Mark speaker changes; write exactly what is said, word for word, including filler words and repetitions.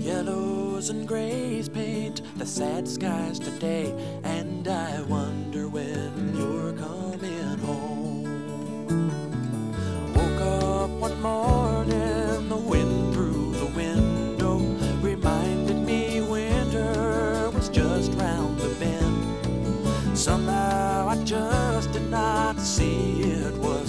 Speaker 1: Yellows and grays paint the sad skies today, and I wonder when you're coming home. Woke up one morning, the wind through the window reminded me winter was just round the bend. Somehow I just did not see it was